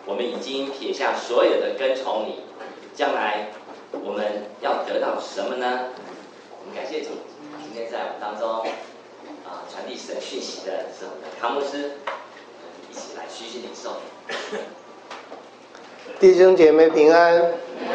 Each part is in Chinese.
我们已经撇下所有的跟从你，将来我们要得到什么呢？我们感谢主，今天在我们当中传递神讯息的是我们的康牧师，一起来虚心领受。 弟兄姐妹平安。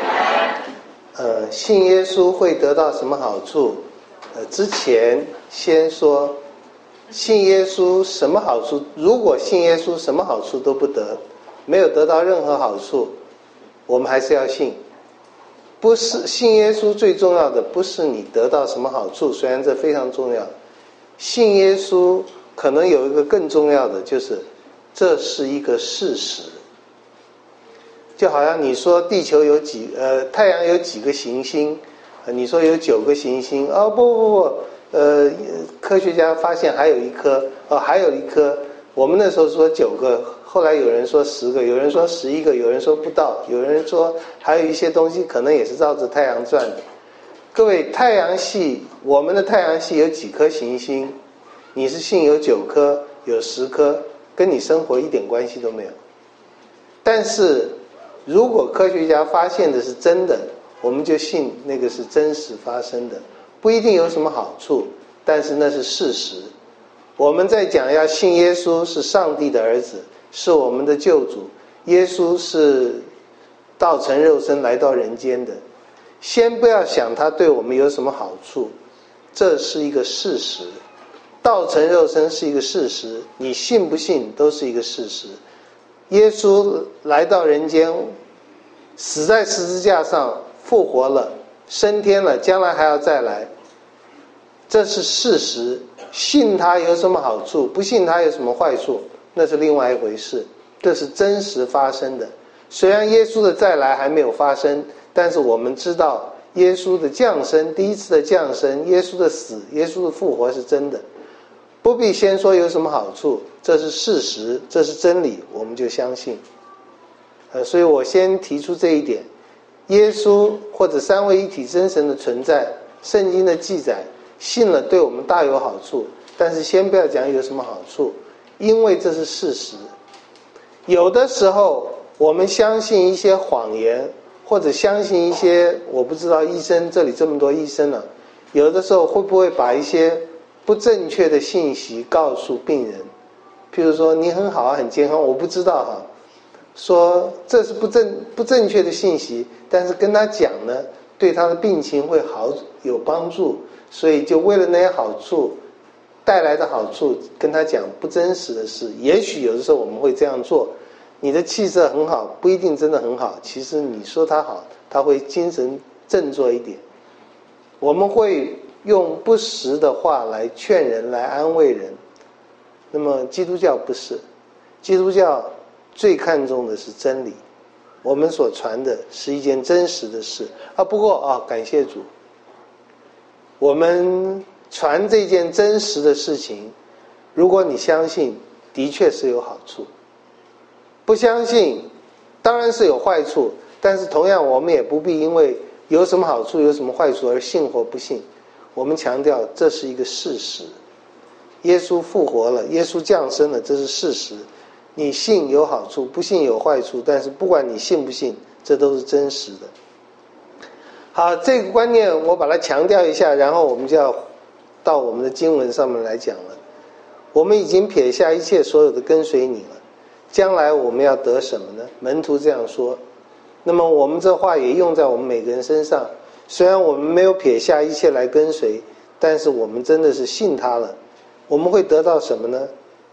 信耶稣会得到什么好处？之前先说信耶稣什么好处？如果信耶稣什么好处都不得，没有得到任何好处，我们还是要信。不是信耶稣最重要的不是你得到什么好处，虽然这非常重要，信耶稣可能有一个更重要的，就是这是一个事实。就好像你说地球有太阳有几个行星，你说有9个行星，不，科学家发现还有一颗，我们那时候说9个，后来有人说10个，有人说11个，有人说不到，有人说还有一些东西可能也是绕着太阳转的。各位，太阳系，我们的太阳系有几颗行星？你是信有9颗，有10颗，跟你生活一点关系都没有。但是如果科学家发现的是真的，我们就信那个是真实发生的，不一定有什么好处，但是那是事实。我们在讲要信耶稣是上帝的儿子，是我们的救主，耶稣是道成肉身来到人间的。先不要想他对我们有什么好处，这是一个事实。道成肉身是一个事实，你信不信都是一个事实。耶稣来到人间，死在十字架上，复活了，升天了，将来还要再来，这是事实。信他有什么好处，不信他有什么坏处，那是另外一回事。这是真实发生的。虽然耶稣的再来还没有发生，但是我们知道耶稣的降生，第一次的降生，耶稣的死，耶稣的复活是真的。不必先说有什么好处，这是事实，这是真理，我们就相信。所以我先提出这一点，耶稣或者三位一体真神的存在，圣经的记载，信了对我们大有好处，但是先不要讲有什么好处，因为这是事实。有的时候我们相信一些谎言，或者相信一些，我不知道医生，这里这么多医生了，有的时候会不会把一些不正确的信息告诉病人？譬如说你很好啊，很健康，我不知道哈，说这是不正确的信息，但是跟他讲呢，对他的病情会有帮助，所以就为了那些好处带来的好处，跟他讲不真实的事。也许有的时候我们会这样做。你的气色很好，不一定真的很好，其实你说他好，他会精神振作一点。我们会用不实的话来劝人，来安慰人。那么基督教不是，基督教最看重的是真理，我们所传的是一件真实的事。不过感谢主，我们传这件真实的事情，如果你相信，的确是有好处；不相信，当然是有坏处。但是同样，我们也不必因为有什么好处有什么坏处而信或不信。我们强调这是一个事实，耶稣复活了，耶稣降生了，这是事实。你信有好处，不信有坏处，但是不管你信不信，这都是真实的。好，这个观念我把它强调一下，然后我们就要到我们的经文上面来讲了。我们已经撇下一切所有的跟随你了，将来我们要得什么呢？门徒这样说。那么我们这话也用在我们每个人身上。虽然我们没有撇下一切来跟随，但是我们真的是信他了。我们会得到什么呢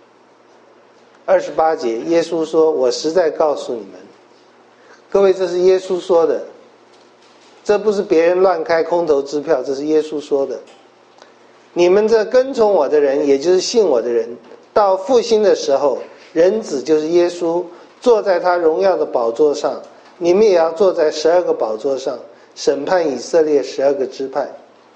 ？28节，耶稣说：“我实在告诉你们。”各位，这是耶稣说的，这不是别人乱开空头支票，这是耶稣说的。你们这跟从我的人，也就是信我的人，到复兴的时候，人子就是耶稣，坐在他荣耀的宝座上，你们也要坐在12个宝座上，审判以色列12个支派。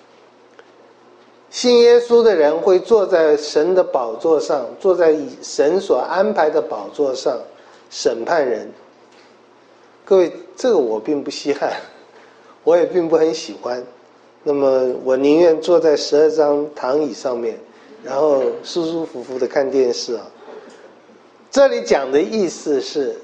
信耶稣的人会坐在神的宝座上，坐在神所安排的宝座上审判人。各位，这个我并不稀罕，我也并不很喜欢。那么我宁愿坐在12张躺椅上面，然后舒舒服服的看电视啊。这里讲的意思是，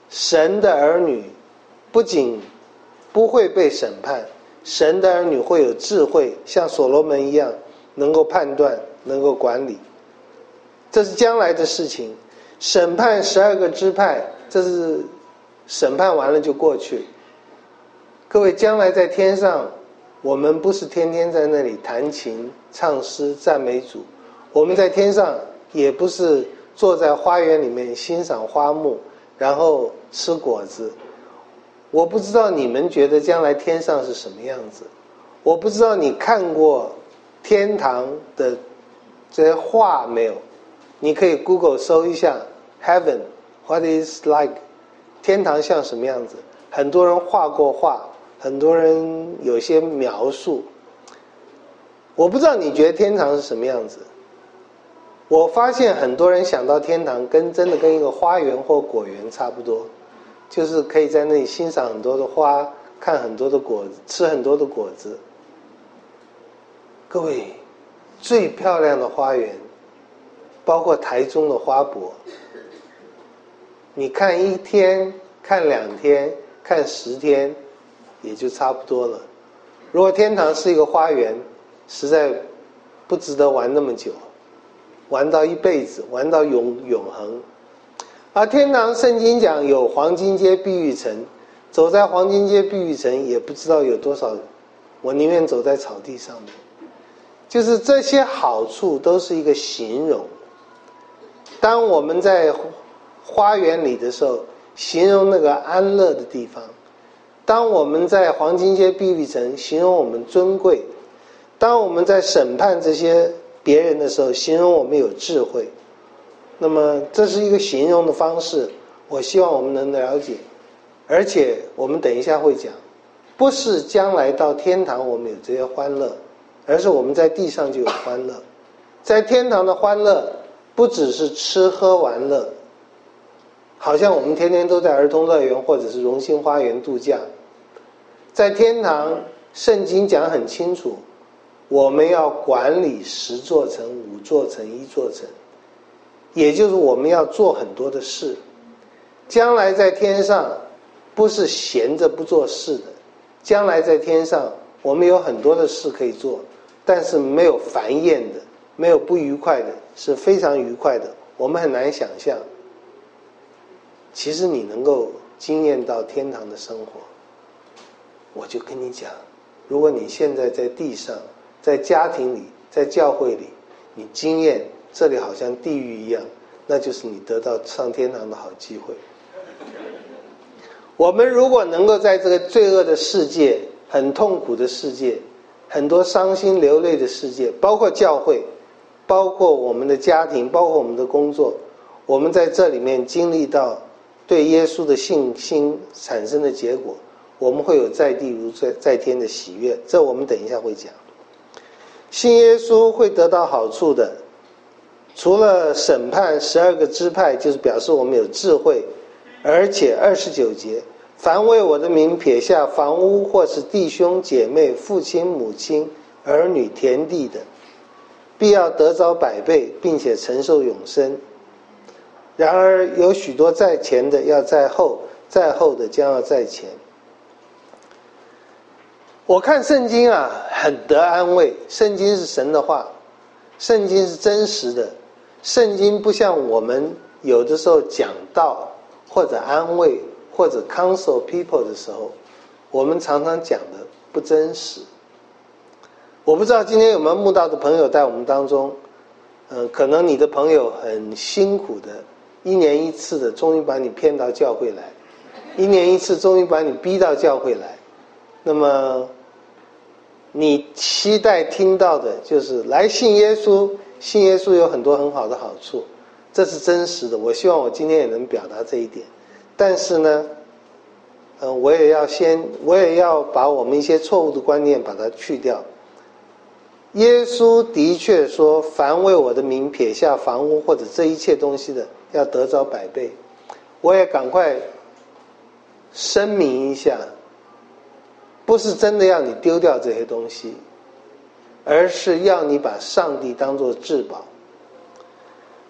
神的儿女不仅不会被审判，神的儿女会有智慧，像所罗门一样能够判断，能够管理。这是将来的事情。审判12个支派，这是审判完了就过去。各位，将来在天上，我们不是天天在那里弹琴唱诗赞美主，我们在天上也不是坐在花园里面欣赏花木然后吃果子。我不知道你们觉得将来天上是什么样子，我不知道你看过天堂的这些画没有，你可以 Google 搜一下 Heaven What is like， 天堂像什么样子，很多人画过画，很多人有些描述。我不知道你觉得天堂是什么样子，我发现很多人想到天堂真的跟一个花园或果园差不多，就是可以在那里欣赏很多的花，看很多的果子，吃很多的果子。各位，最漂亮的花园包括台中的花博，你看1天看2天看10天也就差不多了。如果天堂是一个花园，实在不值得玩那么久，玩到一辈子，玩到永恒。而天堂圣经讲有黄金街碧玉城，走在黄金街碧玉城也不知道有多少人，我宁愿走在草地上面。就是这些好处都是一个形容。当我们在花园里的时候，形容那个安乐的地方；当我们在黄金街碧玉城，形容我们尊贵；当我们在审判这些别人的时候，形容我们有智慧。那么这是一个形容的方式，我希望我们能了解。而且我们等一下会讲，不是将来到天堂我们有这些欢乐，而是我们在地上就有欢乐。在天堂的欢乐不只是吃喝玩乐，好像我们天天都在儿童乐园或者是荣兴花园度假。在天堂，圣经讲很清楚，我们要管理10座城、5座城、1座城，也就是我们要做很多的事。将来在天上不是闲着不做事的，将来在天上我们有很多的事可以做，但是没有烦厌的，没有不愉快的，是非常愉快的。我们很难想象，其实你能够经验到天堂的生活。我就跟你讲，如果你现在在地上，在家庭里，在教会里，你经验这里好像地狱一样，那就是你得到上天堂的好机会。我们如果能够在这个罪恶的世界，很痛苦的世界，很多伤心流泪的世界，包括教会，包括我们的家庭，包括我们的工作，我们在这里面经历到对耶稣的信心产生的结果，我们会有在地如在天的喜悦。这我们等一下会讲。信耶稣会得到好处的，除了审判12个支派，就是表示我们有智慧，而且29节，凡为我的名撇下房屋或是弟兄姐妹、父亲母亲、儿女、田地的，必要得着100倍，并且承受永生。然而有许多在前的要在后，在后的将要在前。我看圣经啊，很得安慰。圣经是神的话，圣经是真实的。圣经不像我们有的时候讲道或者安慰或者 counsel people 的时候，我们常常讲的不真实。我不知道今天有没有慕道的朋友在我们当中，可能你的朋友很辛苦的，1年1次的终于把你骗到教会来，1年1次终于把你逼到教会来。那么你期待听到的就是来信耶稣，信耶稣有很多很好的好处，这是真实的。我希望我今天也能表达这一点。但是呢，我也要把我们一些错误的观念把它去掉。耶稣的确说，凡为我的名撇下房屋或者这一切东西的，要得着100倍。我也赶快声明一下，不是真的要你丢掉这些东西，而是要你把上帝当作至宝。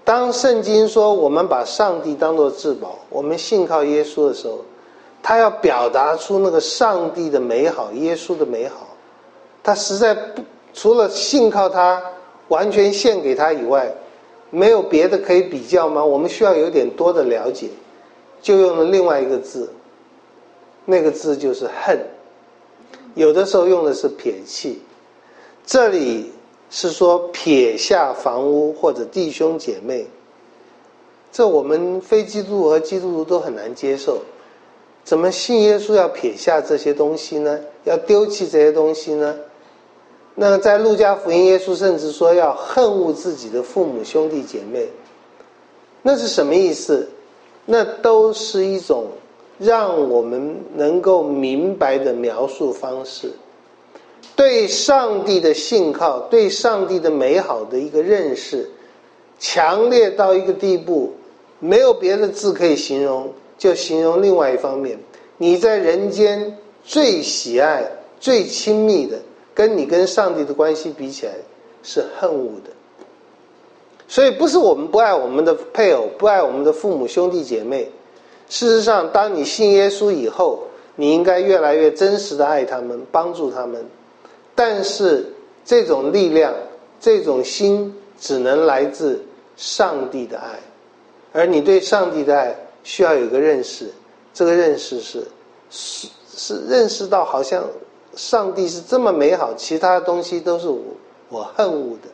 当圣经说我们把上帝当作至宝，我们信靠耶稣的时候，他要表达出那个上帝的美好，耶稣的美好。他实在不除了信靠他，完全献给他以外，没有别的可以比较吗？我们需要有点多的了解，就用了另外一个字，那个字就是恨。有的时候用的是撇弃，这里是说撇下房屋或者弟兄姐妹，这我们非基督徒和基督徒都很难接受。怎么信耶稣要撇下这些东西呢？要丢弃这些东西呢？那在路加福音，耶稣甚至说要恨恶自己的父母兄弟姐妹，那是什么意思？那都是一种让我们能够明白的描述方式，对上帝的信靠，对上帝的美好的一个认识，强烈到一个地步，没有别的字可以形容，就形容另外一方面，你在人间最喜爱最亲密的，跟你跟上帝的关系比起来是恨恶的。所以不是我们不爱我们的配偶，不爱我们的父母兄弟姐妹，事实上当你信耶稣以后，你应该越来越真实的爱他们，帮助他们。但是这种力量，这种心只能来自上帝的爱，而你对上帝的爱需要有一个认识，这个认识是认识到好像上帝是这么美好，其他的东西都是我恨恶的。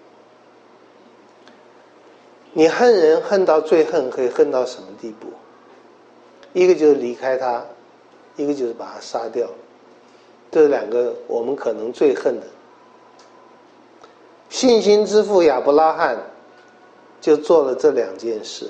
你恨人恨到最恨可以恨到什么地步？一个就是离开他，一个就是把他杀掉，这两个我们可能最恨的。信心之父亚伯拉罕就做了这两件事，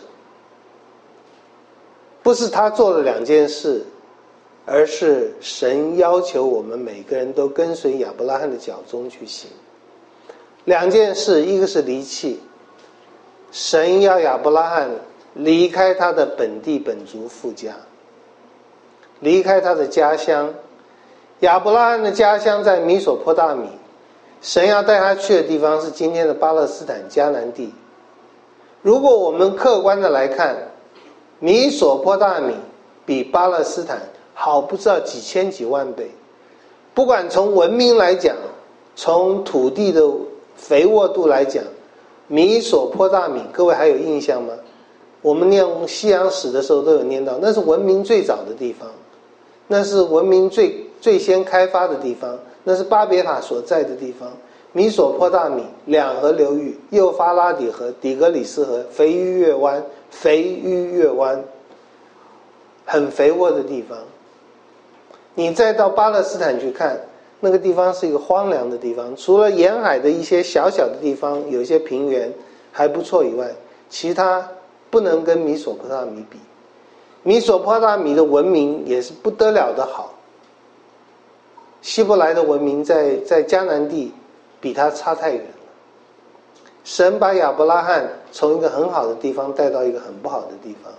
不是他做了两件事，而是神要求我们每个人都跟随亚伯拉罕的脚踪去行。两件事，一个是离弃，神要亚伯拉罕离开他的本地本族父家，离开他的家乡。亚伯拉罕的家乡在米索波大米，神要带他去的地方是今天的巴勒斯坦迦南地。如果我们客观的来看，米索波大米比巴勒斯坦好不知道几千几万倍。不管从文明来讲，从土地的肥沃度来讲，米索波大米各位还有印象吗？我们念西洋史的时候都有念到，那是文明最早的地方，那是文明最先开发的地方，那是巴别塔所在的地方。米索波大米两河流域，幼发拉底河、底格里斯河、肥鱼月湾，很肥沃的地方。你再到巴勒斯坦去看，那个地方是一个荒凉的地方，除了沿海的一些小小的地方有一些平原还不错以外，其他不能跟米索波大米比。米索波大米的文明也是不得了的好，希伯来的文明在迦南地比它差太远了。神把亚伯拉罕从一个很好的地方带到一个很不好的地方。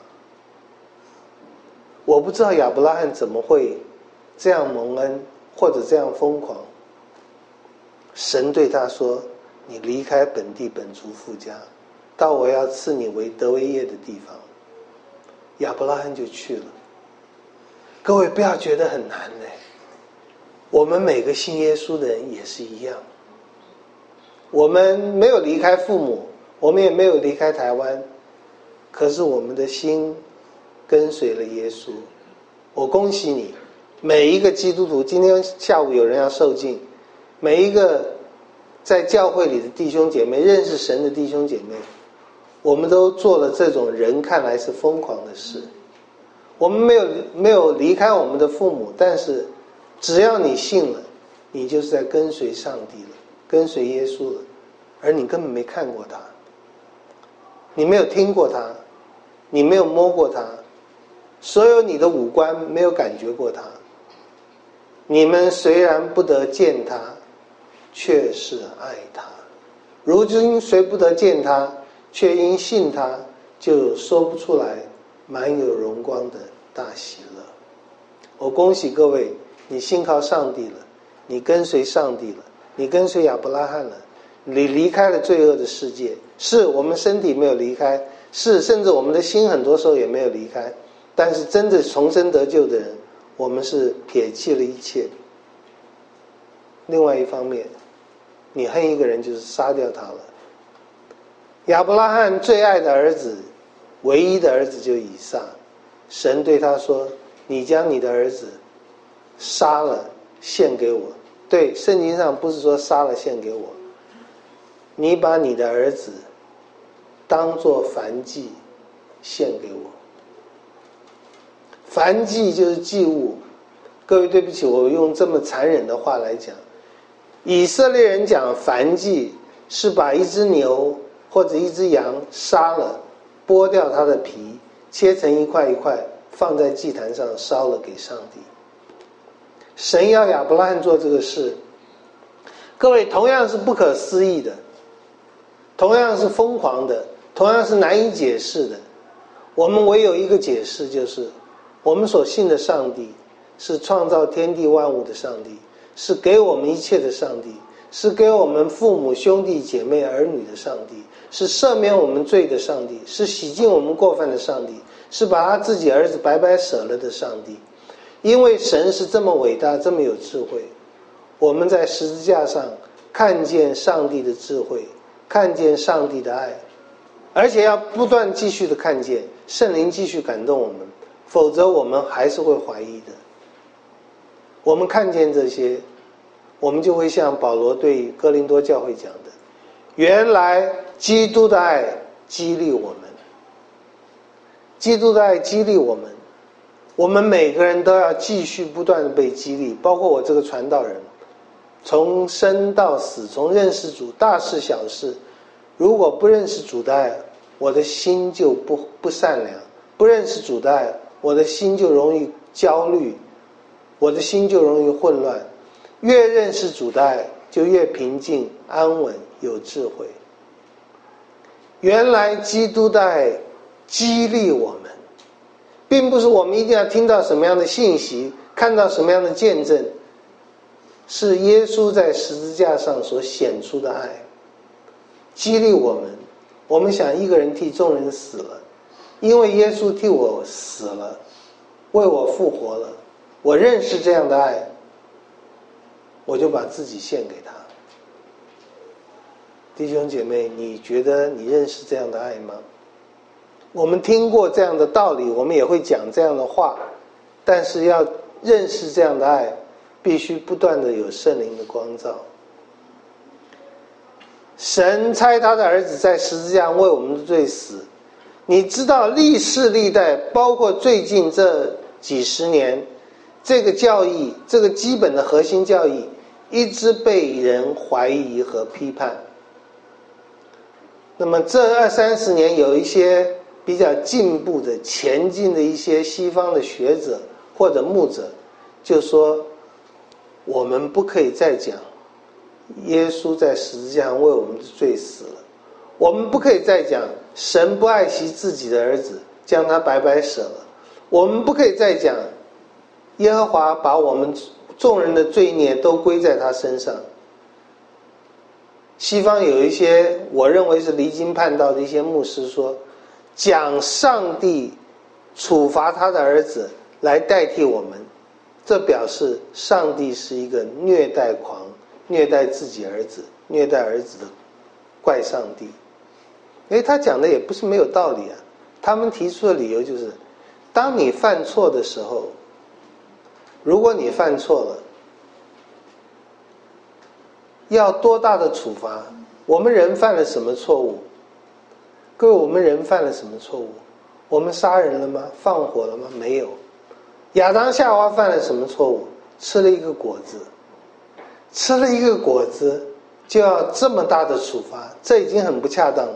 我不知道亚伯拉罕怎么会这样蒙恩，或者这样疯狂。神对他说，你离开本地本族父家，到我要赐你为得为业的地方。亚伯拉罕就去了。各位不要觉得很难嘞，我们每个信耶稣的人也是一样。我们没有离开父母，我们也没有离开台湾，可是我们的心跟随了耶稣。我恭喜你，每一个基督徒，今天下午有人要受浸，每一个在教会里的弟兄姐妹，认识神的弟兄姐妹，我们都做了这种人看来是疯狂的事。我们没有离开我们的父母，但是只要你信了，你就是在跟随上帝了，跟随耶稣了，而你根本没看过他，你没有听过他，你没有摸过他，所有你的五官没有感觉过他。你们虽然不得见他，却是爱他。如今虽不得见他，却因信他，就说不出来满有荣光的大喜乐。我恭喜各位，你信靠上帝了，你跟随上帝了，你跟随亚伯拉罕了，你离开了罪恶的世界， 是我们身体没有离开，是甚至我们的心很多时候也没有离开，但是真的重生得救的人，我们是撇弃了一切。另外一方面，你恨一个人就是杀掉他了。亚伯拉罕最爱的儿子，唯一的儿子就以撒，神对他说，你将你的儿子杀了献给我。对，圣经上不是说杀了献给我，你把你的儿子当作燔祭献给我。燔祭就是祭物。各位对不起，我用这么残忍的话来讲，以色列人讲燔祭是把一只牛或者一只羊杀了，剥掉它的皮，切成一块一块，放在祭坛上烧了给上帝。神要亚伯拉罕做这个事，各位，同样是不可思议的，同样是疯狂的，同样是难以解释的。我们唯有一个解释，就是我们所信的上帝是创造天地万物的上帝，是给我们一切的上帝，是给我们父母兄弟姐妹儿女的上帝，是赦免我们罪的上帝，是洗净我们过犯的上帝，是把他自己儿子白白舍了的上帝。因为神是这么伟大，这么有智慧，我们在十字架上看见上帝的智慧，看见上帝的爱，而且要不断继续的看见，圣灵继续感动我们，否则我们还是会怀疑的。我们看见这些，我们就会像保罗对哥林多教会讲的，原来基督的爱激励我们，基督的爱激励我们，我们每个人都要继续不断的被激励，包括我这个传道人，从生到死，从认识主大事小事，如果不认识主的爱，我的心就不善良，不认识主的爱，我的心就容易焦虑，我的心就容易混乱。越认识主的爱，就越平静安稳有智慧。原来基督的爱激励我们，并不是我们一定要听到什么样的信息，看到什么样的见证，是耶稣在十字架上所显出的爱激励我们。我们想一个人替众人死了，因为耶稣替我死了，为我复活了，我认识这样的爱，我就把自己献给他。弟兄姐妹，你觉得你认识这样的爱吗？我们听过这样的道理，我们也会讲这样的话，但是要认识这样的爱，必须不断的有圣灵的光照。神差他的儿子在十字架为我们的罪死，你知道历世历代，包括最近这几十年，这个教义，这个基本的核心教义一直被人怀疑和批判。那么这20-30年有一些比较进步的前进的一些西方的学者或者牧者就说，我们不可以再讲耶稣在十字架上为我们的罪死了，我们不可以再讲神不爱惜自己的儿子将他白白舍了，我们不可以再讲耶和华把我们众人的罪孽都归在他身上。西方有一些我认为是离经叛道的一些牧师说，讲上帝处罚他的儿子来代替我们，这表示上帝是一个虐待狂，虐待自己儿子，虐待儿子的怪上帝。因为他讲的也不是没有道理啊，他们提出的理由就是，当你犯错的时候，如果你犯错了，要多大的处罚？我们人犯了什么错误？各位，我们人犯了什么错误？我们杀人了吗？放火了吗？没有。亚当夏娃犯了什么错误？吃了一个果子，吃了一个果子就要这么大的处罚，这已经很不恰当了。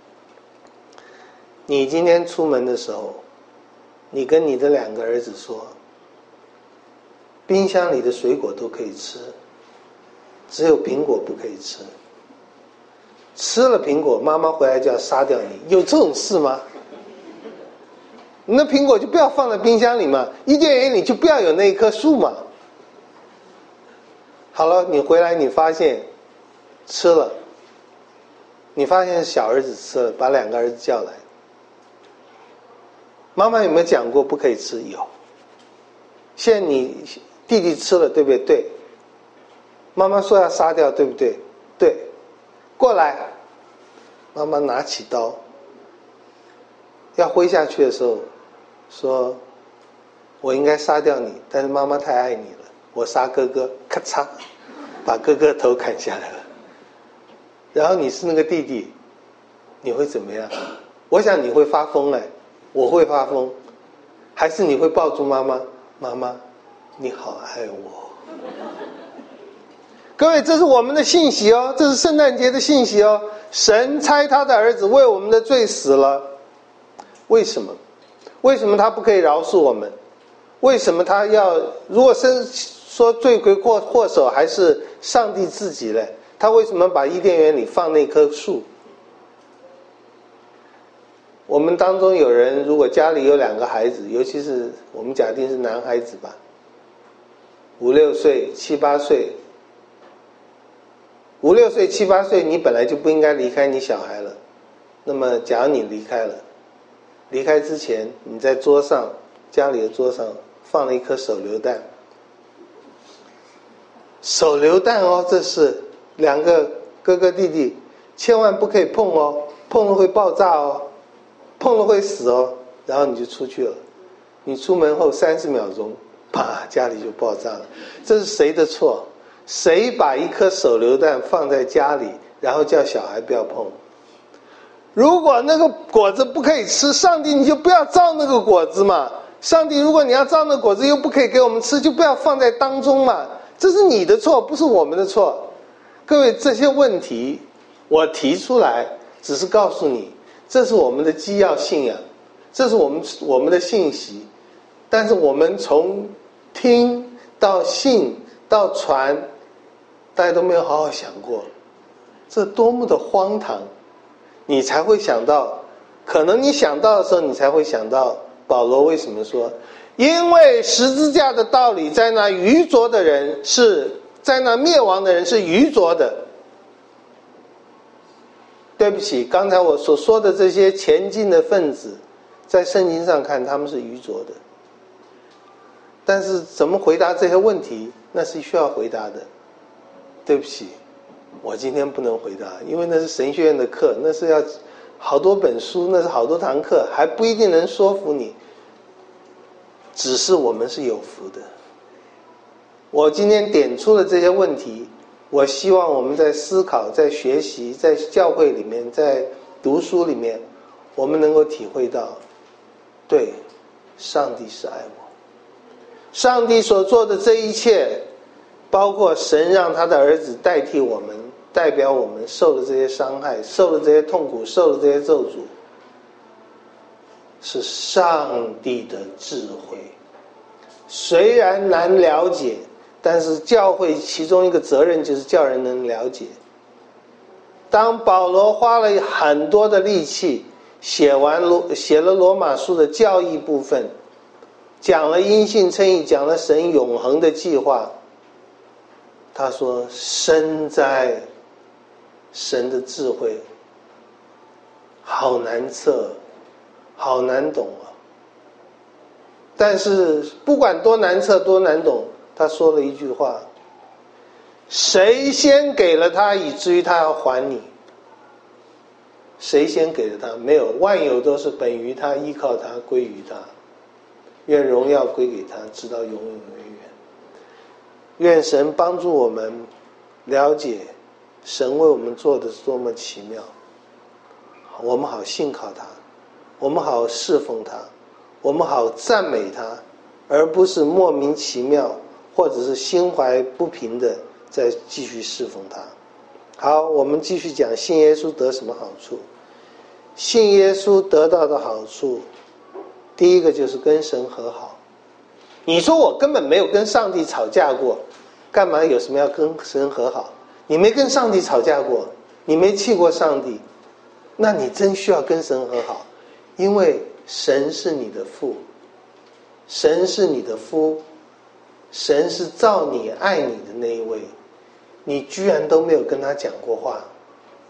你今天出门的时候，你跟你的2个儿子说，冰箱里的水果都可以吃，只有苹果不可以吃，吃了苹果妈妈回来就要杀掉你，有这种事吗？那苹果就不要放在冰箱里嘛，伊甸园里就不要有那一棵树嘛。好了，你回来你发现吃了， 你发现小儿子吃了，把2个儿子叫来，妈妈有没有讲过不可以吃？有。现在你弟弟吃了，对不对？对。妈妈说要杀掉，对不对？对。过来，妈妈拿起刀要挥下去的时候说，我应该杀掉你，但是妈妈太爱你了，我杀哥哥，咔嚓把哥哥头砍下来了。然后你是那个弟弟，你会怎么样？我想你会发疯哎，我会发疯。还是你会抱住妈妈，妈妈你好爱我。各位，这是我们的信息哦，这是圣诞节的信息哦。神差他的儿子为我们的罪死了，为什么？为什么他不可以饶恕我们？为什么他要？如果说罪魁祸首还是上帝自己呢？他为什么把伊甸园里放那棵树？我们当中有人如果家里有2个孩子，尤其是我们假定是男孩子吧，5、6岁、7、8岁，5、6岁、7、8岁，你本来就不应该离开你小孩了。那么假如你离开了，离开之前你在桌上，家里的桌上放了一颗手榴弹。手榴弹哦，这是2个哥哥弟弟，千万不可以碰哦，碰了会爆炸哦，碰了会死哦。然后你就出去了，你出门后30秒钟，啪，家里就爆炸了。这是谁的错？谁把一颗手榴弹放在家里，然后叫小孩不要碰？如果那个果子不可以吃，上帝你就不要造那个果子嘛。上帝，如果你要造那个果子又不可以给我们吃，就不要放在当中嘛。这是你的错，不是我们的错。各位，这些问题我提出来，只是告诉你，这是我们的基要信仰，这是我们的信息。但是我们从听到信到传，大家都没有好好想过，这多么的荒唐！你才会想到，可能你想到的时候，你才会想到保罗为什么说，因为十字架的道理在那愚拙的人在那灭亡的人是愚拙的。对不起，刚才我所说的这些前进的分子，在圣经上看他们是愚拙的。但是怎么回答这些问题，那是需要回答的。对不起，我今天不能回答，因为那是神学院的课，那是要好多本书，那是好多堂课，还不一定能说服你。只是我们是有福的。我今天点出了这些问题，我希望我们在思考、在学习、在教会里面、在读书里面，我们能够体会到，对，上帝是爱我。上帝所做的这一切，包括神让他的儿子代替我们，代表我们受了这些伤害，受了这些痛苦，受了这些咒诅，是上帝的智慧。虽然难了解，但是教会其中一个责任就是叫人能了解。当保罗花了很多的力气写了罗马书的教义部分，讲了因信称义，讲了神永恒的计划，他说身在神的智慧好难测，好难懂啊。但是不管多难测多难懂，他说了一句话，谁先给了他以至于他要还你？谁先给了他？没有，万有都是本于他，依靠他，归于他，愿荣耀归给他，直到永永远远。愿神帮助我们了解神为我们做的是多么奇妙，我们好信靠他，我们好侍奉他，我们好赞美他，而不是莫名其妙或者是心怀不平的再继续侍奉他。好，我们继续讲信耶稣得什么好处。信耶稣得到的好处，第一个就是跟神和好。你说我根本没有跟上帝吵架过，干嘛有什么要跟神和好？你没跟上帝吵架过，你没气过上帝，那你真需要跟神和好。因为神是你的父，神是你的夫，神是造你爱你的那一位，你居然都没有跟他讲过话，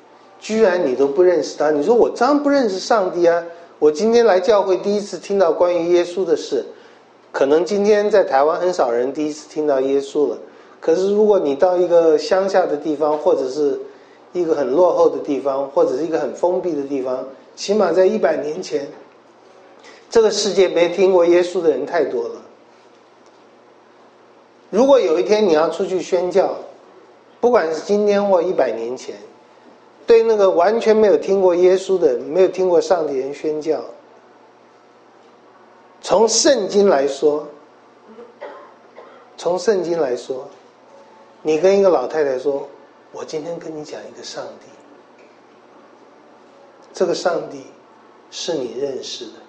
居然你都不认识他。你说我当然不认识上帝啊，我今天来教会第一次听到关于耶稣的事，可能今天在台湾很少人第一次听到耶稣了。可是如果你到一个乡下的地方，或者是一个很落后的地方，或者是一个很封闭的地方，起码在100年前，这个世界没听过耶稣的人太多了。如果有一天你要出去宣教，不管是今天或100年前，对那个完全没有听过耶稣的人，没有听过上帝人宣教，从圣经来说，你跟一个老太太说，我今天跟你讲一个上帝，这个上帝是你认识的。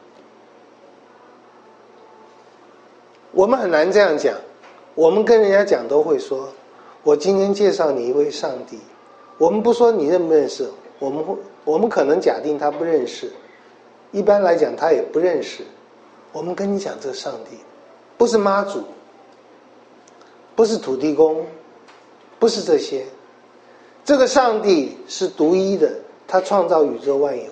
我们很难这样讲，我们跟人家讲都会说，我今天介绍你一位上帝，我们不说你认不认识，我们可能假定他不认识，一般来讲他也不认识。我们跟你讲这个上帝，不是妈祖，不是土地公，不是这些，这个上帝是独一的，他创造宇宙万有。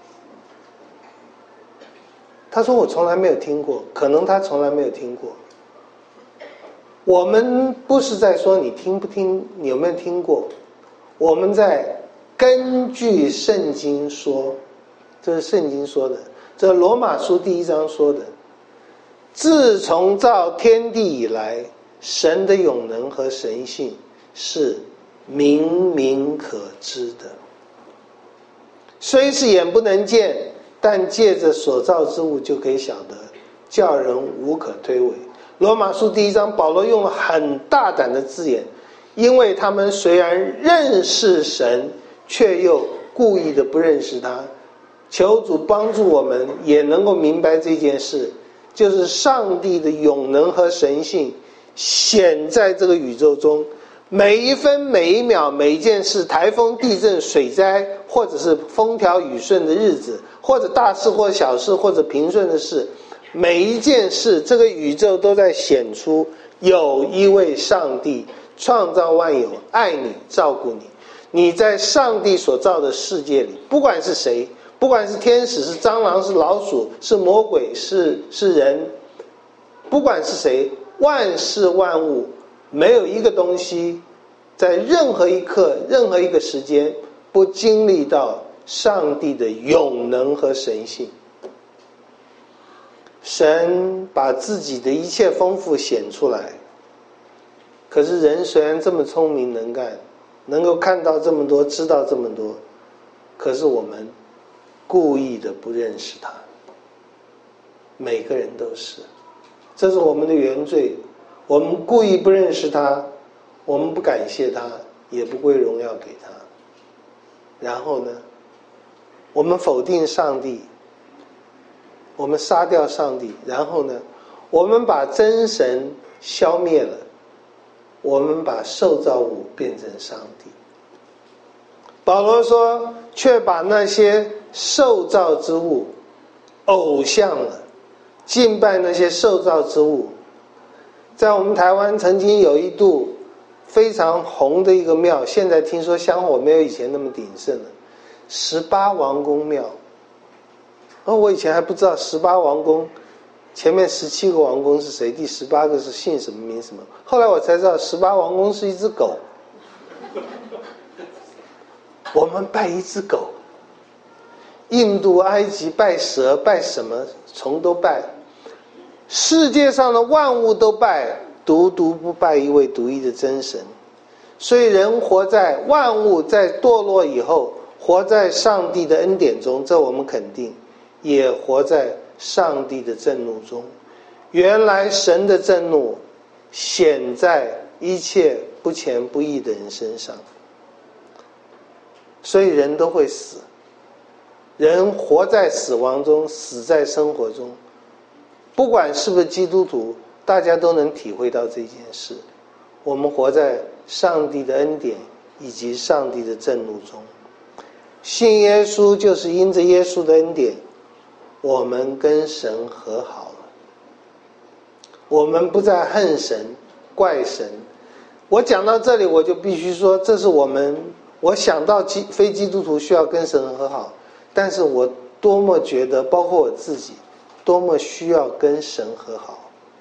他说我从来没有听过，可能他从来没有听过。我们不是在说你听不听，你有没有听过，我们在根据圣经说，这是圣经说的，这是罗马书第1章说的，自从造天地以来，神的永能和神性是明明可知的，虽是眼不能见，但借着所造之物就可以晓得，叫人无可推诿。罗马书第1章保罗用了很大胆的字眼，因为他们虽然认识神，却又故意的不认识他。求主帮助我们也能够明白这件事，就是上帝的永能和神性显在这个宇宙中，每一分每一秒每一件事，台风地震水灾，或者是风调雨顺的日子，或者大事或小事，或者平顺的事，每一件事，这个宇宙都在显出有一位上帝创造万有，爱你照顾你。你在上帝所造的世界里，不管是谁，不管是天使，是蟑螂，是老鼠，是魔鬼，是人，不管是谁，万事万物，没有一个东西在任何一刻任何一个时间不经历到上帝的永能和神性。神把自己的一切丰富显出来，可是人虽然这么聪明能干，能够看到这么多，知道这么多，可是我们故意的不认识他，每个人都是，这是我们的原罪。我们故意不认识他，我们不感谢他，也不归荣耀给他。然后呢，我们否定上帝，我们杀掉上帝，然后呢，我们把真神消灭了，我们把受造物变成上帝。保罗说，却把那些受造之物偶像了，敬拜那些受造之物。在我们台湾曾经有一度非常红的一个庙，现在听说香火没有以前那么鼎盛了，18王公庙。我以前还不知道18王公前面17个王公是谁，第18个是姓什么名什么，后来我才知道18王公是一只狗。我们拜一只狗，印度埃及拜蛇，拜什么虫都拜，世界上的万物都拜，独独不拜一位独一的真神。所以人活在万物在堕落以后，活在上帝的恩典中，这我们肯定，也活在上帝的震怒中。原来神的震怒显在一切不虔不义的人身上，所以人都会死，人活在死亡中，死在生活中。不管是不是基督徒，大家都能体会到这件事。我们活在上帝的恩典以及上帝的震怒中。信耶稣就是因着耶稣的恩典，我们跟神和好了，我们不再恨神怪神。我讲到这里，我就必须说，这是我们我想到非基督徒需要跟神和好，但是我多么觉得，包括我自己，多么需要跟神和好。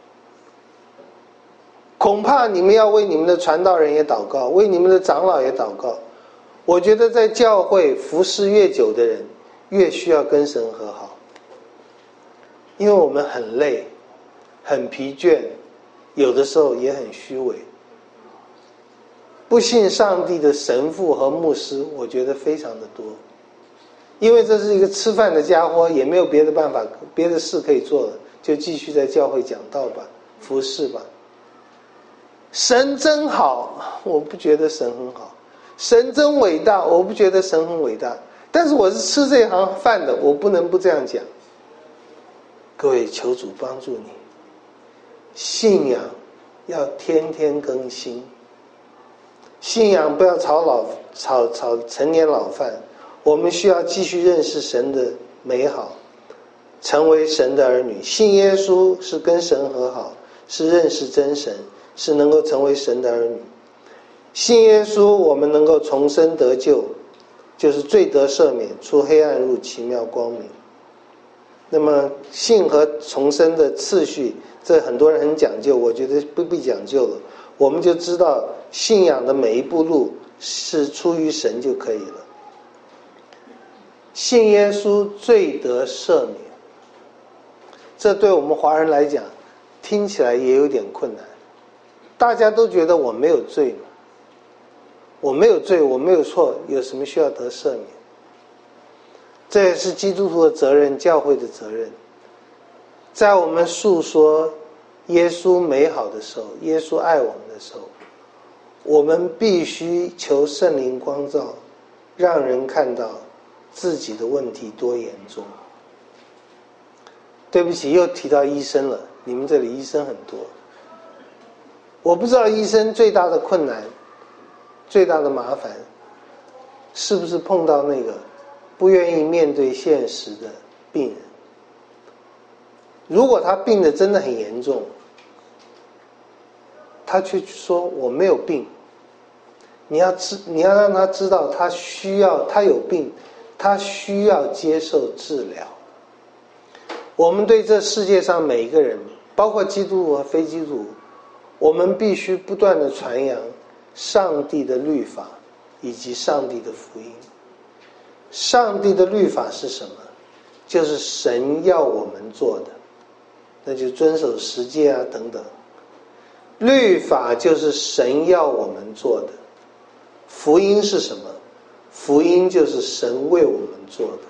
恐怕你们要为你们的传道人也祷告，为你们的长老也祷告。我觉得在教会服侍越久的人，越需要跟神和好，因为我们很累，很疲倦，有的时候也很虚伪。不信上帝的神父和牧师，我觉得非常的多，因为这是一个吃饭的家伙，也没有别的办法，别的事可以做了，就继续在教会讲道吧，服侍吧。神真好，我不觉得神很好；神真伟大，我不觉得神很伟大。但是我是吃这行饭的，我不能不这样讲。各位，求主帮助你，信仰要天天更新，信仰不要炒陈年老饭。我们需要继续认识神的美好，成为神的儿女。信耶稣是跟神和好，是认识真神，是能够成为神的儿女。信耶稣，我们能够重生得救，就是罪得赦免，出黑暗入奇妙光明。那么信和重生的次序，这很多人很讲究，我觉得不必讲究了。我们就知道信仰的每一步路是出于神就可以了。信耶稣，罪得赦免，这对我们华人来讲听起来也有点困难。大家都觉得我没有罪嘛，我没有罪，我没有错，有什么需要得赦免？这也是基督徒的责任，教会的责任。在我们诉说耶稣美好的时候，耶稣爱我们的时候，我们必须求圣灵光照，让人看到自己的问题多严重。对不起，又提到医生了，你们这里医生很多。我不知道医生最大的困难，最大的麻烦，是不是碰到那个不愿意面对现实的病人。如果他病得真的很严重，他却说我没有病，你要让他知道他有病，他需要接受治疗。我们对这世界上每一个人，包括基督徒和非基督徒，我们必须不断地传扬上帝的律法以及上帝的福音。上帝的律法是什么？就是神要我们做的，那就遵守十诫啊等等。律法就是神要我们做的。福音是什么？福音就是神为我们做的。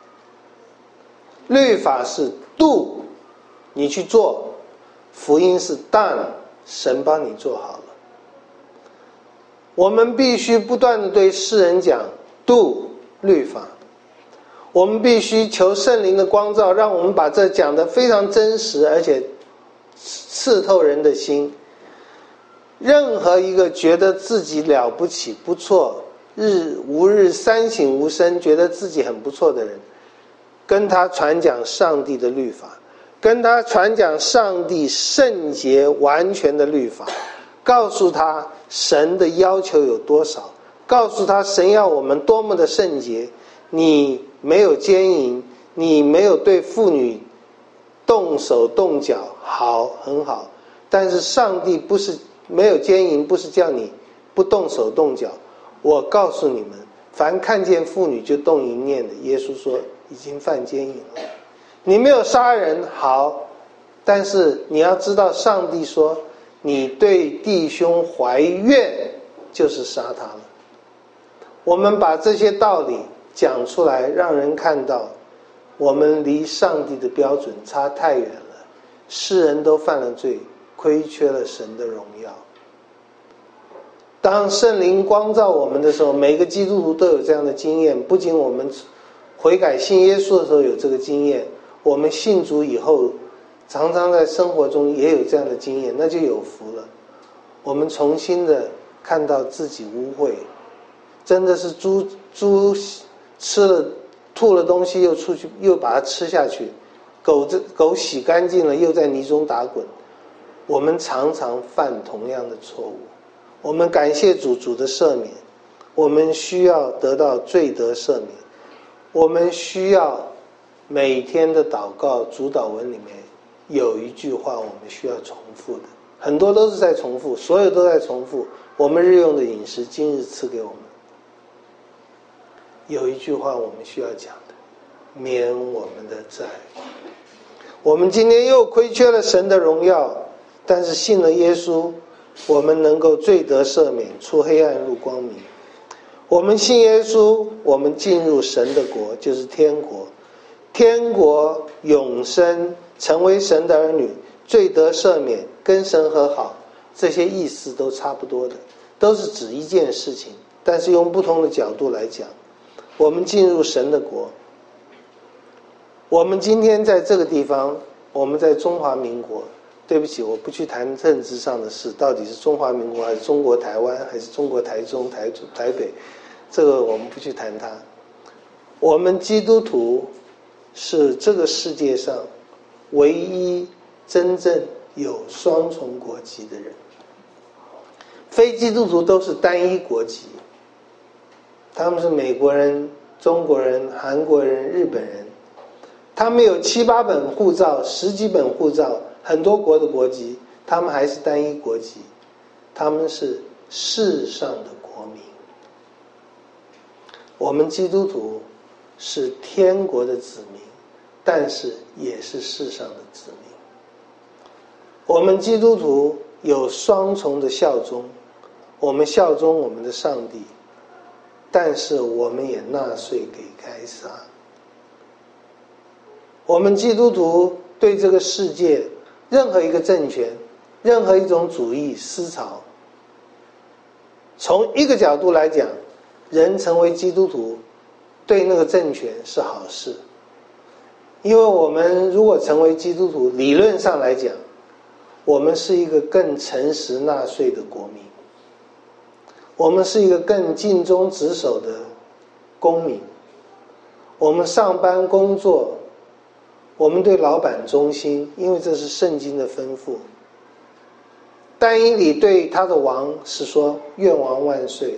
律法是 do， 你去做；福音是 done， 神帮你做好了。我们必须不断地对世人讲 do 律法，我们必须求圣灵的光照，让我们把这讲得非常真实，而且刺透人的心。任何一个觉得自己了不起不错，无日三省吾身，觉得自己很不错的人，跟他传讲上帝的律法，跟他传讲上帝圣洁完全的律法，告诉他神的要求有多少，告诉他神要我们多么的圣洁。你没有奸淫，你没有对妇女动手动脚，好，很好。但是上帝不是没有奸淫，不是叫你不动手动脚。我告诉你们，凡看见妇女就动淫念的，耶稣说已经犯奸淫了。你没有杀人，好，但是你要知道上帝说你对弟兄怀怨就是杀他了。我们把这些道理讲出来，让人看到我们离上帝的标准差太远了，世人都犯了罪，亏缺了神的荣耀。当圣灵光照我们的时候，每个基督徒都有这样的经验，不仅我们悔改信耶稣的时候有这个经验，我们信主以后常常在生活中也有这样的经验，那就有福了。我们重新的看到自己污秽，真的是猪吃了吐了东西又出去又把它吃下去，狗洗干净了又在泥中打滚。我们常常犯同样的错误，我们感谢主的赦免， 我们需要得到罪得赦免，我们需要每天的祷告主祷文里面有一句话我们需要重复的，很多都是在重复，所有都在重复。我们日用的饮食今日赐给我们，有一句话我们需要讲的，免我们的债。我们今天又亏缺了神的荣耀，但是信了耶稣，我们能够罪得赦免，出黑暗入光明。我们信耶稣，我们进入神的国，就是天国。天国永生，成为神的儿女，罪得赦免，跟神和好，这些意思都差不多的，都是指一件事情，但是用不同的角度来讲。我们进入神的国，我们今天在这个地方，我们在中华民国，对不起，我不去谈政治上的事，到底是中华民国还是中国台湾还是中国台中台北，这个我们不去谈它。我们基督徒是这个世界上唯一真正有双重国籍的人，非基督徒都是单一国籍，他们是美国人、中国人、韩国人、日本人，他们有7、8本护照、10几本护照，很多国的国籍，他们还是单一国籍，他们是世上的国民。我们基督徒是天国的子民，但是也是世上的子民。我们基督徒有双重的效忠，我们效忠我们的上帝，但是我们也纳税给该撒。我们基督徒对这个世界任何一个政权、任何一种主义思潮，从一个角度来讲，人成为基督徒对那个政权是好事，因为我们如果成为基督徒，理论上来讲，我们是一个更诚实纳税的国民，我们是一个更尽忠职守的公民，我们上班工作，我们对老板忠心，因为这是圣经的吩咐。但以理对他的王是说愿王万岁。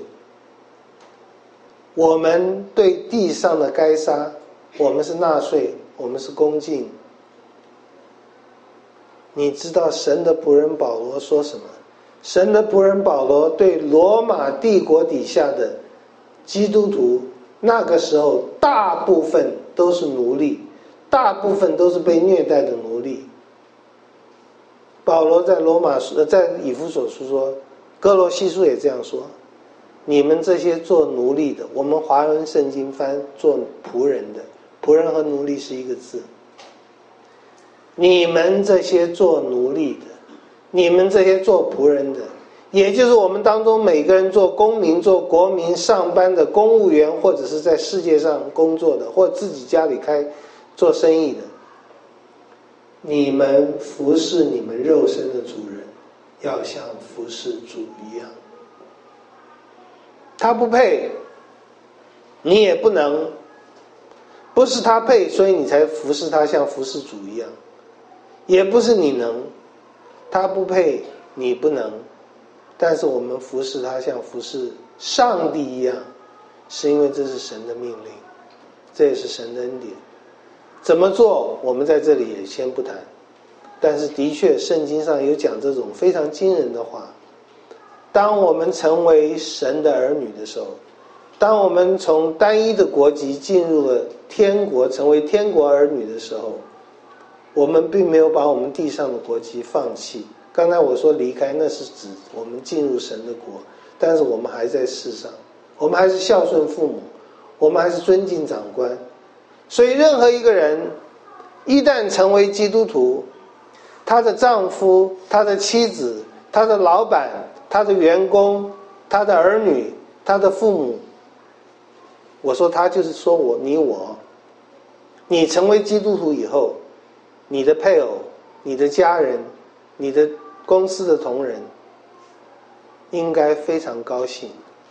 我们对地上的该撒，我们是纳税，我们是恭敬。你知道神的仆人保罗说什么？神的仆人保罗对罗马帝国底下的基督徒，那个时候大部分都是奴隶，大部分都是被虐待的奴隶。保罗在在以弗所书说，哥罗西书也这样说，你们这些做奴隶的，我们华文圣经翻做仆人的，仆人和奴隶是一个字。你们这些做奴隶的，你们这些做仆人的，也就是我们当中每个人做公民、做国民、上班的公务员，或者是在世界上工作的，或自己家里做生意的，你们服侍你们肉身的主人，要像服侍主一样。他不配，你也不能，不是他配，所以你才服侍他像服侍主一样，也不是你能，他不配，你不能，但是我们服侍他像服侍上帝一样，是因为这是神的命令，这也是神的恩典。怎么做我们在这里也先不谈，但是的确圣经上有讲这种非常惊人的话。当我们成为神的儿女的时候，当我们从单一的国籍进入了天国，成为天国儿女的时候，我们并没有把我们地上的国籍放弃。刚才我说离开，那是指我们进入神的国，但是我们还在世上，我们还是孝顺父母，我们还是尊敬长官。所以任何一个人一旦成为基督徒，她的丈夫、她的妻子、她的老板、她的员工、她的儿女、她的父母，我说他就是说你成为基督徒以后，你的配偶、你的家人、你的公司的同仁应该非常高兴。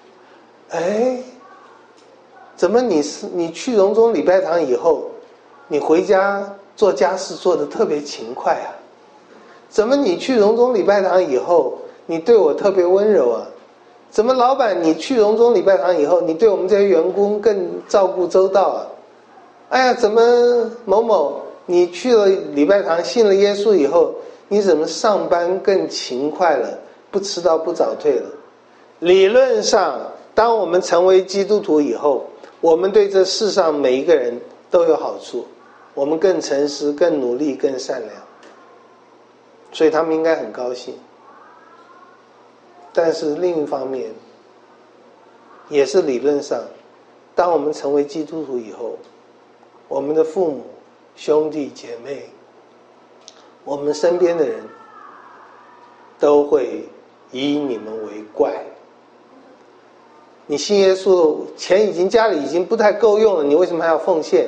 怎么你去荣中礼拜堂以后，你回家做家事做得特别勤快啊？怎么你去荣中礼拜堂以后，你对我特别温柔啊？ 怎么老板你去荣中礼拜堂以后，你对我们这些员工更照顾周到啊？哎呀，怎么某某你去了礼拜堂信了耶稣以后，你怎么上班更勤快了，不迟到不早退了？理论上，当我们成为基督徒以后，我们对这世上每一个人都有好处，我们更诚实更努力更善良，所以他们应该很高兴。但是另一方面，也是理论上，当我们成为基督徒以后，我们的父母兄弟姐妹，我们身边的人都会以你们为怪。你信耶稣，钱已经家里已经不太够用了，你为什么还要奉献？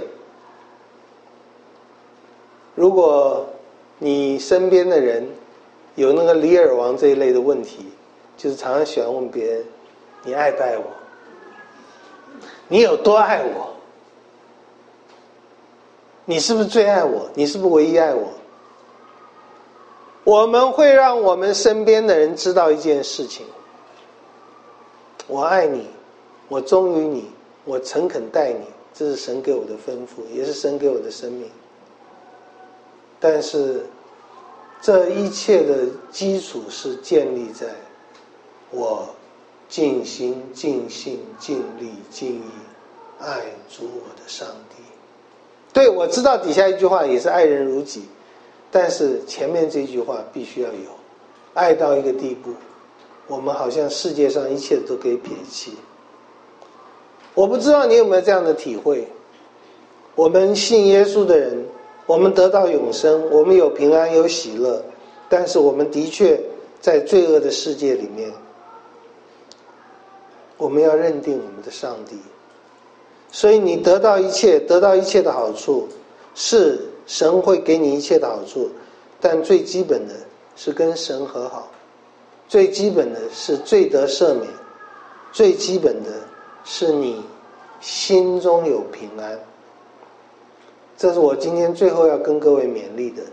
如果你身边的人有那个李尔王这一类的问题，就是常常喜欢问别人，你爱不爱我？你有多爱我？你是不是最爱我？你是不是唯一爱我？我们会让我们身边的人知道一件事情，我爱你，我忠于你，我诚恳待你，这是神给我的吩咐，也是神给我的生命。但是这一切的基础是建立在我尽心尽性尽力尽意爱主我的上帝。对，我知道底下一句话也是爱人如己，但是前面这句话必须要有，爱到一个地步，我们好像世界上一切都可以撇弃。我不知道你有没有这样的体会，我们信耶稣的人，我们得到永生，我们有平安有喜乐，但是我们的确在罪恶的世界里面，我们要认定我们的上帝。所以你得到一切的好处，是神会给你一切的好处，但最基本的是跟神和好，最基本的是罪得赦免，最基本的是你心中有平安。这是我今天最后要跟各位勉励的。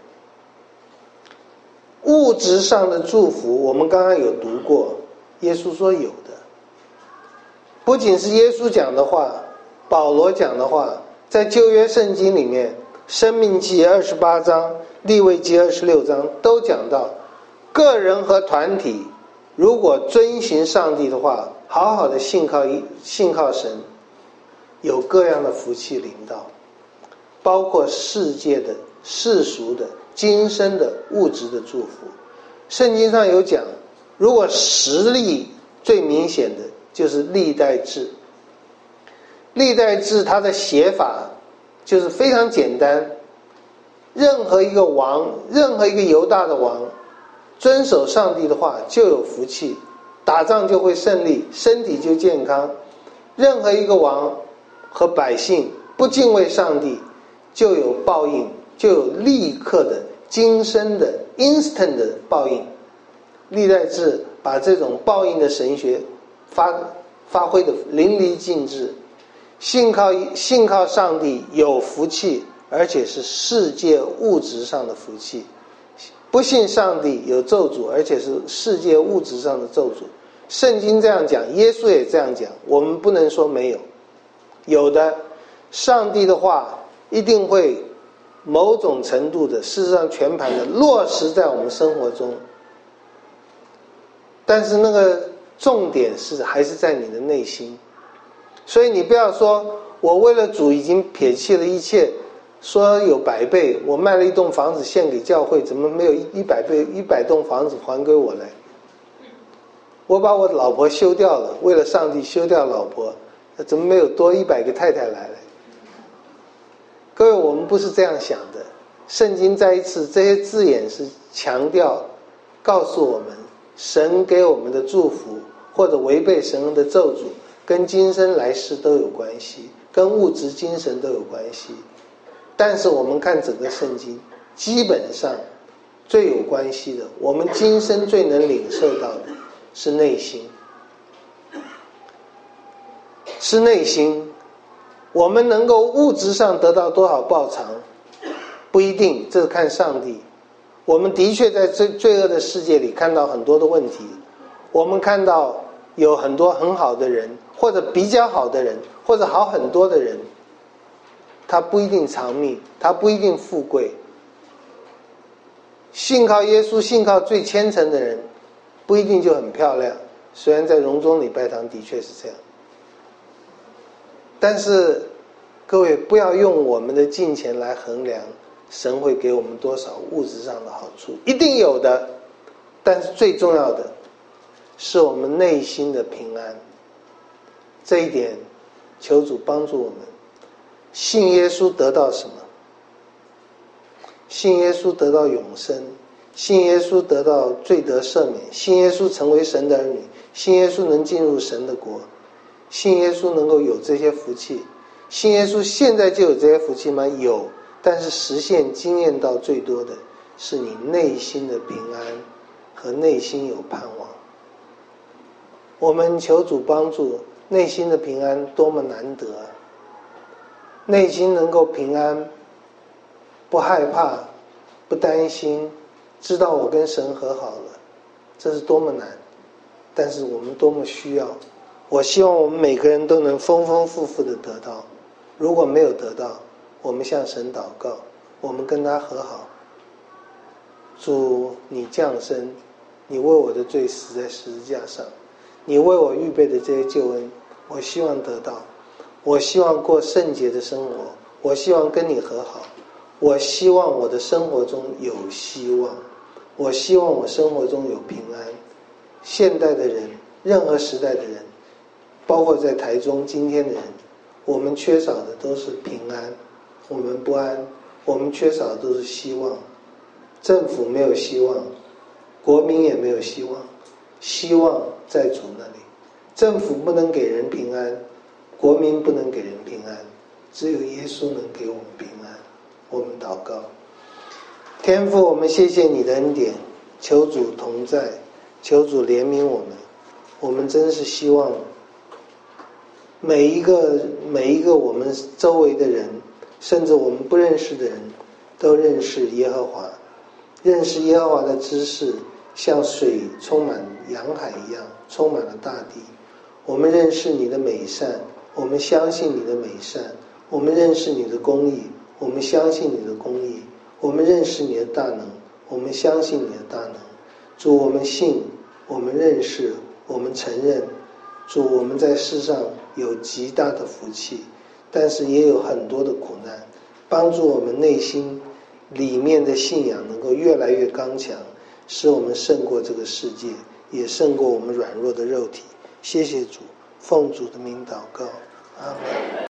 物质上的祝福我们刚刚有读过，耶稣说有的，不仅是耶稣讲的话，保罗讲的话，在旧约圣经里面，申命记28章利未记26章都讲到，个人和团体如果遵行上帝的话，好好的信靠神，有各样的福气临到，包括世界的世俗的今生的物质的祝福。圣经上有讲，如果实例最明显的就是历代志。历代志它的写法就是非常简单，任何一个王，任何一个犹大的王，遵守上帝的话就有福气，打仗就会胜利，身体就健康。任何一个王和百姓不敬畏上帝，就有报应，就有立刻的今生的 instant 的报应。历代志把这种报应的神学发挥的淋漓尽致。信靠上帝有福气，而且是世界物质上的福气；不信上帝有咒诅，而且是世界物质上的咒诅。圣经这样讲，耶稣也这样讲，我们不能说没有。有的，上帝的话一定会某种程度的，事实上全盘的落实在我们生活中。但是那个重点还是在你的内心。所以你不要说我为了主已经撇弃了一切，说有100倍，我卖了一栋房子献给教会，怎么没有100栋房子还给我来？我把我老婆休掉了，为了上帝休掉老婆，怎么没有多100个太太来了？各位，我们不是这样想的。圣经再一次这些字眼是强调告诉我们，神给我们的祝福或者违背神的咒诅跟今生来世都有关系，跟物质精神都有关系。但是我们看整个圣经，基本上最有关系的，我们今生最能领受到的是内心，是内心。我们能够物质上得到多少报偿不一定，这是看上帝。我们的确在罪恶的世界里看到很多的问题，我们看到有很多很好的人，或者比较好的人，或者好很多的人，他不一定长命，他不一定富贵。信靠耶稣，信靠最虔诚的人，不一定就很漂亮。虽然在荣中礼拜堂的确是这样，但是各位不要用我们的金钱来衡量神会给我们多少物质上的好处，一定有的，但是最重要的是我们内心的平安。这一点求主帮助我们。信耶稣得到什么？信耶稣得到永生，信耶稣得到罪得赦免，信耶稣成为神的儿女，信耶稣能进入神的国，信耶稣能够有这些福气。信耶稣现在就有这些福气吗？有，但是实现经验到最多的是你内心的平安和内心有盼望。我们求主帮助，内心的平安多么难得啊！内心能够平安，不害怕，不担心，知道我跟神和好了，这是多么难，但是我们多么需要。我希望我们每个人都能丰丰富富的得到。如果没有得到，我们向神祷告，我们跟他和好。主，你降生，你为我的罪死在十字架上，你为我预备的这些救恩，我希望得到。我希望过圣洁的生活，我希望跟你和好，我希望我的生活中有希望，我希望我生活中有平安。现代的人，任何时代的人，包括在台中今天的人，我们缺少的都是平安，我们不安，我们缺少的都是希望。政府没有希望，国民也没有希望，希望在主那里。政府不能给人平安，国民不能给人平安，只有耶稣能给我们平安。我们祷告。天父，我们谢谢你的恩典，求主同在，求主怜悯我们。我们真是希望每一个我们周围的人，甚至我们不认识的人，都认识耶和华，认识耶和华的知识像水充满洋海一样，充满了大地。我们认识你的美善，我们相信你的美善，我们认识你的公义，我们相信你的公义，我们认识你的大能，我们相信你的大能。主，我们信，我们认识，我们承认。主，我们在世上有极大的福气，但是也有很多的苦难，帮助我们内心里面的信仰能够越来越刚强，使我们胜过这个世界，也胜过我们软弱的肉体。谢谢主，奉主的名祷告，阿们。